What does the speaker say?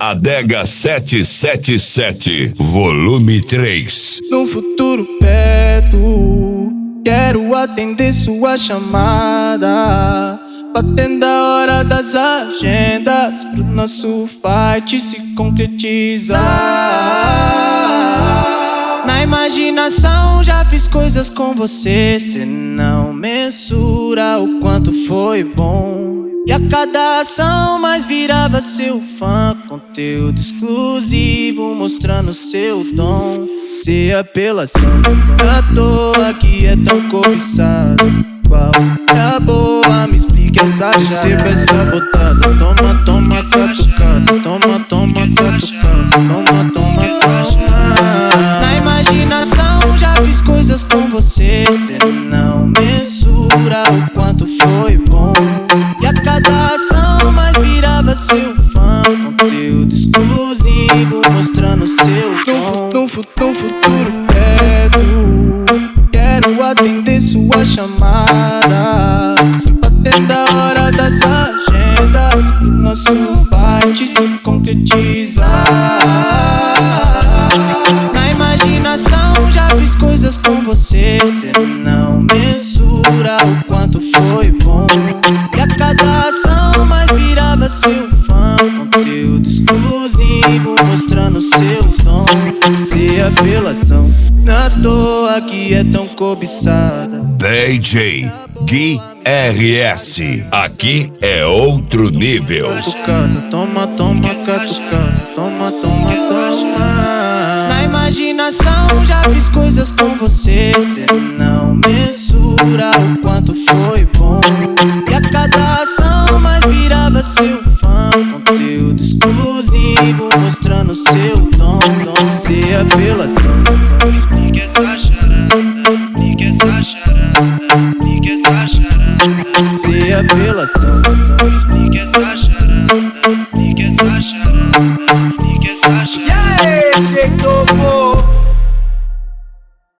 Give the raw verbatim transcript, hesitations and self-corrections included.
Adega sete sete sete, volume três. No futuro perto, quero atender sua chamada, batendo a hora das agendas pro nosso fight se concretizar. Na imaginação já fiz coisas com você, cê não mensura o quanto foi bom. E a cada ação mais virava seu fã, conteúdo exclusivo mostrando seu dom. Se apelação à toa que é tão cobiçado, qual é a boa? Me explique essa chave. Você vai sabotado, toma, toma, catucado. Toma, toma, catucado. Toma, toma, catucado. Na imaginação já fiz coisas com você, cê não mensura o quanto foi bom. E a cada ação mais virava seu fã, conteúdo exclusivo mostrando seu dom. No, no, no futuro perto, quero atender sua chamada, batendo a hora das agendas pro nosso fight se concretizar. Na imaginação já fiz coisas com você, cê não mensura o quanto foi bom. E a cada ação mais virava seu fã, conteúdo exclusivo mostrando seu dom. Se apelação na toa que é tão cobiçada. D J Gui R S, aqui é outro nível. Catucando, toma, toma, catucando. Toma, toma, toma. Na imaginação já fiz coisas com você, cê não mensura o quanto foi bom. E a cada ação mais virava seu fã, conteúdo exclusivo mostrando seu dom. Se apelação, me explique essa charada, explique essa charada, explique essa charada. Se apelação, me explique essa charada, explique essa charada.